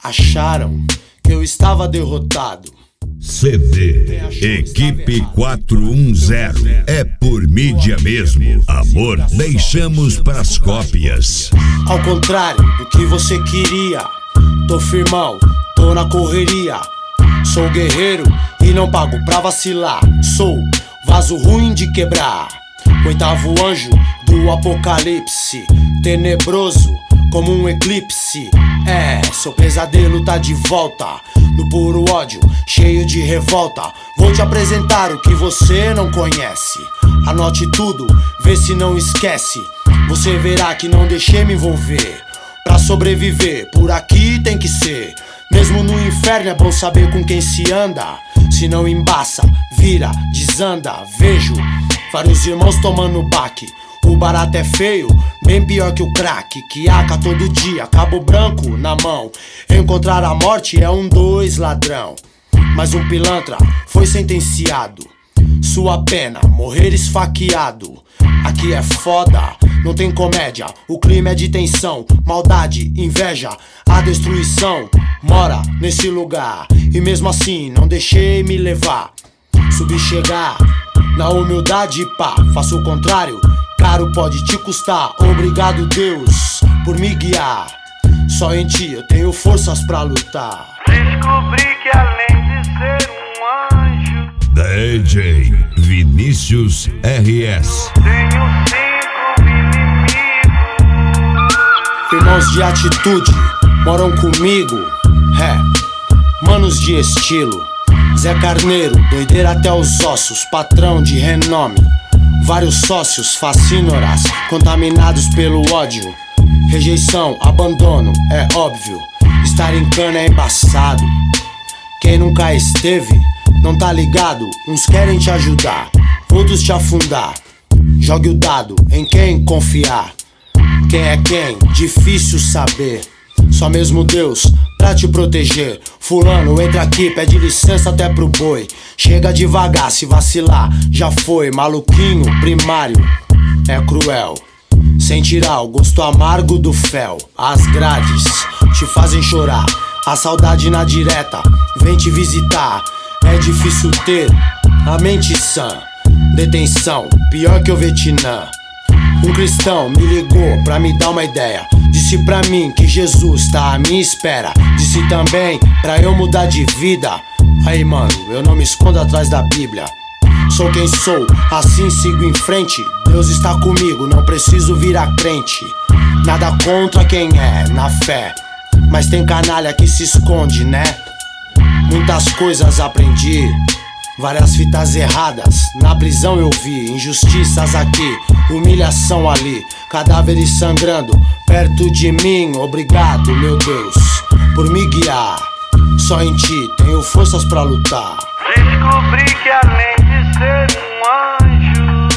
Acharam que eu estava derrotado. CD Equipe 410 é por mídia mesmo. Amor, deixamos pras cópias. Ao contrário do que você queria, tô firmão, tô na correria. Sou guerreiro e não pago pra vacilar. Sou vaso ruim de quebrar, oitavo anjo do apocalipse, tenebroso como um eclipse. Seu pesadelo tá de volta, no puro ódio, cheio de revolta. Vou te apresentar o que você não conhece. Anote tudo, vê se não esquece. Você verá que não deixei me envolver. Pra sobreviver, por aqui tem que ser. Mesmo no inferno é bom saber com quem se anda. Se não embaça, vira, desanda. Vejo vários irmãos tomando baque. O barato é feio, bem pior que o crack, que aca todo dia, cabo branco na mão. Encontrar a morte é 2 ladrão. Mas um pilantra foi sentenciado. Sua pena, morrer esfaqueado. Aqui é foda, não tem comédia. O clima é de tensão, maldade, inveja. A destruição mora nesse lugar. E mesmo assim não deixei me levar. Subi chegar na humildade, pá, faço o contrário. Caro pode te custar. Obrigado Deus por me guiar. Só em ti eu tenho forças pra lutar. Descobri que além de ser um anjo, DJ Vinícius RS. tenho 5 inimigos. Irmãos de atitude moram comigo. Manos de estilo. Zé Carneiro, doideira até os ossos. Patrão de renome. Vários sócios fascínoras, contaminados pelo ódio. Rejeição, abandono, é óbvio. Estar em cana é embaçado. Quem nunca esteve, não tá ligado. Uns querem te ajudar, outros te afundar. Jogue o dado em quem confiar. Quem é quem? Difícil saber. Só mesmo Deus pra te proteger. Fulano, entra aqui, pede licença até pro boi. Chega devagar, se vacilar, já foi. Maluquinho primário é cruel, sem tirar o gosto amargo do fel. As grades te fazem chorar, a saudade na direta vem te visitar. É difícil ter a mente sã. Detenção, pior que o Vietnã. Um cristão me ligou pra me dar uma ideia. Disse pra mim que Jesus tá à minha espera. Disse também pra eu mudar de vida. Aí mano, eu não me escondo atrás da Bíblia. Sou quem sou, assim sigo em frente. Deus está comigo, não preciso virar crente. Nada contra quem é na fé, mas tem canalha que se esconde, né? Muitas coisas aprendi, várias fitas erradas na prisão eu vi. Injustiças aqui, humilhação ali, cadáveres sangrando perto de mim. Obrigado, meu Deus, por me guiar. Só em ti tenho forças pra lutar. Descobri que além de ser um anjo,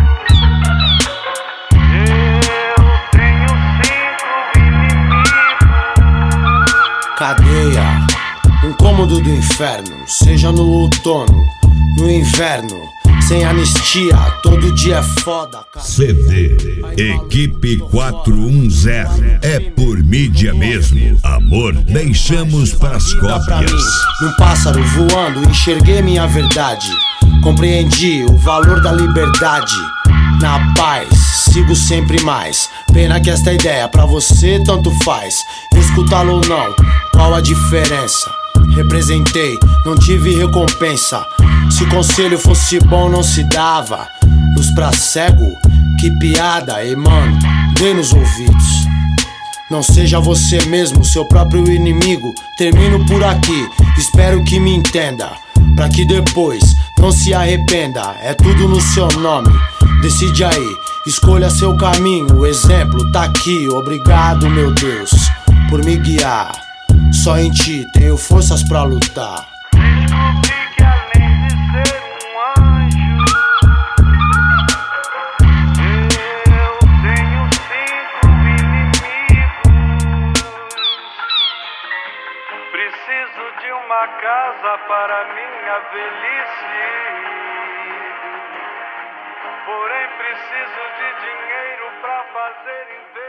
eu tenho 5 inimigos. Cadeia, um cômodo do inferno. Seja no outono, no inverno, sem anistia, todo dia é foda. CD Equipe 410 é por mídia mesmo. Amor, deixamos pras cópias. Num pássaro voando, enxerguei minha verdade. Compreendi o valor da liberdade. Na paz, sigo sempre mais. Pena que esta ideia pra você tanto faz. Escutá-lo ou não, qual a diferença? Representei, não tive recompensa. Se conselho fosse bom não se dava. Luz pra cego, que piada, ei mano, dê nos ouvidos. Não seja você mesmo, seu próprio inimigo. Termino por aqui, espero que me entenda, pra que depois não se arrependa. É tudo no seu nome, decide aí, escolha seu caminho. O exemplo tá aqui, obrigado meu Deus por me guiar. Só em ti tenho forças pra lutar. Descobri que além de ser um anjo, eu tenho 5 inimigos. Preciso de uma casa para minha velhice, porém preciso de dinheiro pra fazer investimento.